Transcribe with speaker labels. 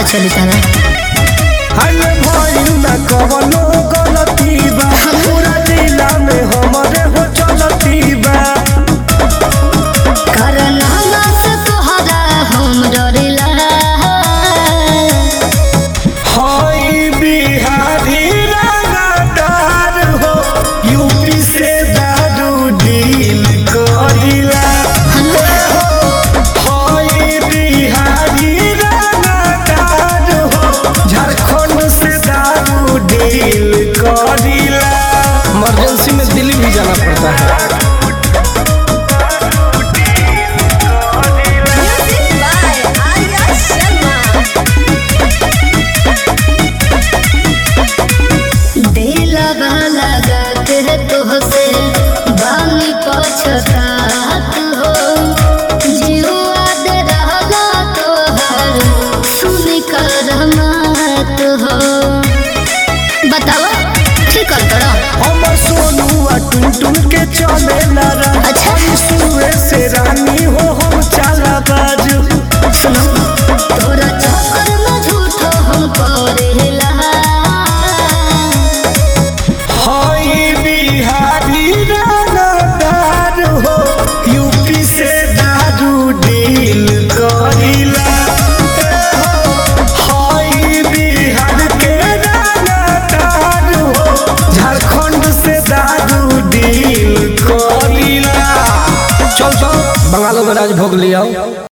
Speaker 1: चली तारा
Speaker 2: हल भइल ना कवनो गलती बा पूरा जिला में हमरे हो चलती बा
Speaker 1: करना से तोहरा हम डरिला
Speaker 2: होई बिहारी रंगदार हो यूपी से दारू डील करिला होई बिहारी रंगदार हो झारखंड से दारू डील करिला। इमरजेंसी में दिल्ली भी जाना पड़ता है।
Speaker 1: तोहसे बानी पछतात हो जीवा दे रहला तोहर सुनी करमात हो बतावा ठीक कर तोरा
Speaker 2: हम सोनुआ टुन के चले लड़ा
Speaker 1: अच्छा
Speaker 2: सुए से रानी हो हम चला बाज
Speaker 1: सुनो तोरा चक्कर में झूठो हम करेला
Speaker 2: हाय बिहारी रंगदार हो यूपी से दारू डील करिला। हाय बिहार के रंगदार हो झारखंड से दारू डील करिला। चल बंगालों में राज भोग लिया।